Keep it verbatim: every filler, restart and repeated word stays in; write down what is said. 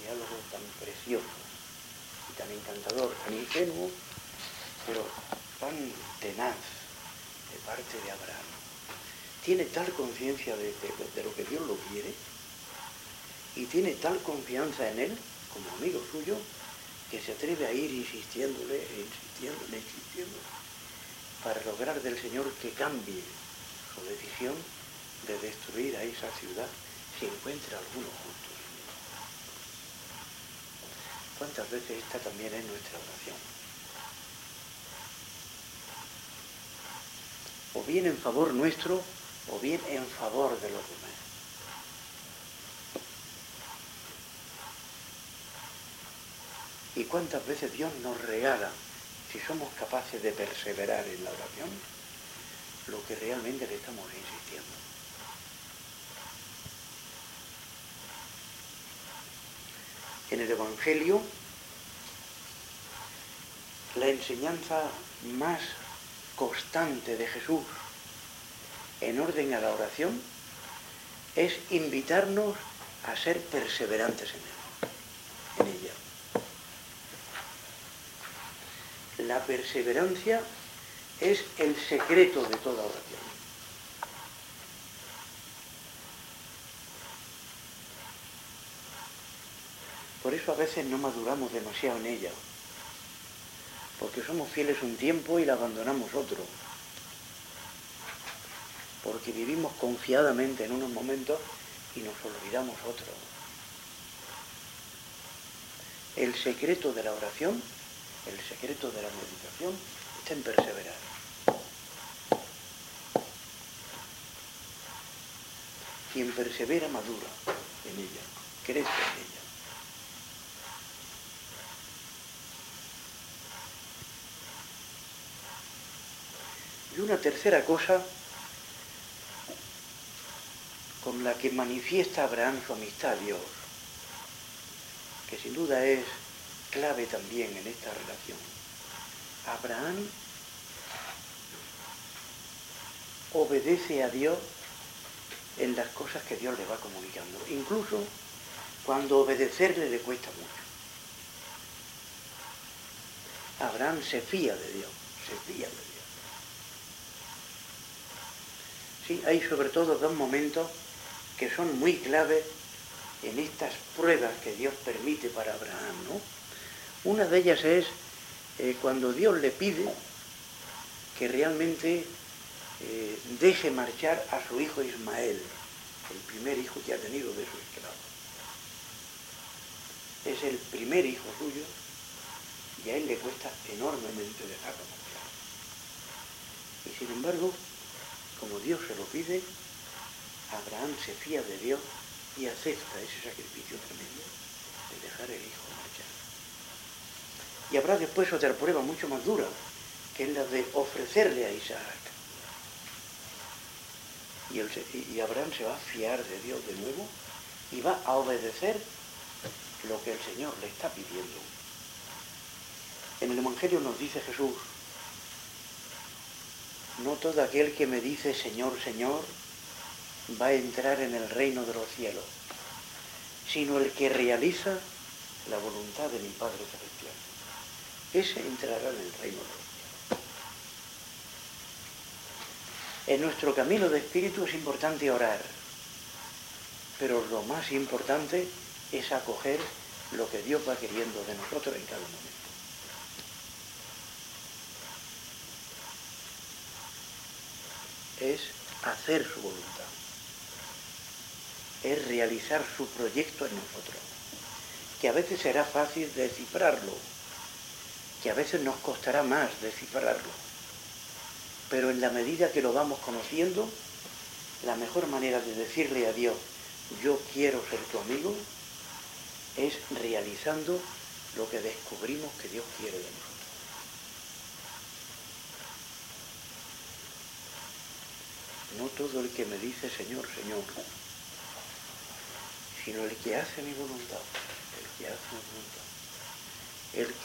diálogo tan precioso y tan encantador, tan ingenuo, pero tan tenaz de parte de Abraham. Tiene tal conciencia de, de, de lo que Dios lo quiere y tiene tal confianza en él, como amigo suyo, que se atreve a ir insistiéndole, e insistiéndole, insistiéndole, para lograr del Señor que cambie su decisión de destruir a esa ciudad si encuentra alguno justo. ¿Cuántas veces esta también es nuestra oración? O bien en favor nuestro, o bien en favor de los demás. ¿Y cuántas veces Dios nos regala, si somos capaces de perseverar en la oración, lo que realmente le estamos insistiendo? En el Evangelio, la enseñanza más constante de Jesús en orden a la oración es invitarnos a ser perseverantes en él, en ella. La perseverancia es el secreto de toda oración. Por eso a veces no maduramos demasiado en ella, porque somos fieles un tiempo y la abandonamos otro, porque vivimos confiadamente en unos momentos y nos olvidamos otros. El secreto de la oración, el secreto de la meditación, está en perseverar. Quien persevera madura en ella, crece en ella. Y una tercera cosa con la que manifiesta Abraham su amistad a Dios, que sin duda es clave también en esta relación. Abraham obedece a Dios en las cosas que Dios le va comunicando, incluso cuando obedecerle le cuesta mucho. Abraham se fía de Dios, se fía de Dios. Sí, hay sobre todo dos momentos que son muy claves en estas pruebas que Dios permite para Abraham, ¿no? Una de ellas es eh, cuando Dios le pide que realmente eh, deje marchar a su hijo Ismael, el primer hijo que ha tenido de su esclavo. Es el primer hijo suyo y a él le cuesta enormemente dejarlo marchar. Y sin embargo, como Dios se lo pide, Abraham se fía de Dios y acepta ese sacrificio tremendo de dejar el hijo marchar. Y habrá después otra prueba mucho más dura, que es la de ofrecerle a Isaac. Y, el, y Abraham se va a fiar de Dios de nuevo y va a obedecer lo que el Señor le está pidiendo. En el Evangelio nos dice Jesús: no todo aquel que me dice Señor, Señor, va a entrar en el reino de los cielos, sino el que realiza la voluntad de mi Padre Celestial. Ese entrará en el reino de los cielos. En nuestro camino de espíritu es importante orar, pero lo más importante es acoger lo que Dios va queriendo de nosotros en cada momento. Es hacer su voluntad, es realizar su proyecto en nosotros, que a veces será fácil descifrarlo, que a veces nos costará más descifrarlo, pero en la medida que lo vamos conociendo, la mejor manera de decirle a Dios, yo quiero ser tu amigo, es realizando lo que descubrimos que Dios quiere de nosotros. No todo el que me dice Señor, Señor, sino el que hace mi voluntad, el que hace mi voluntad. El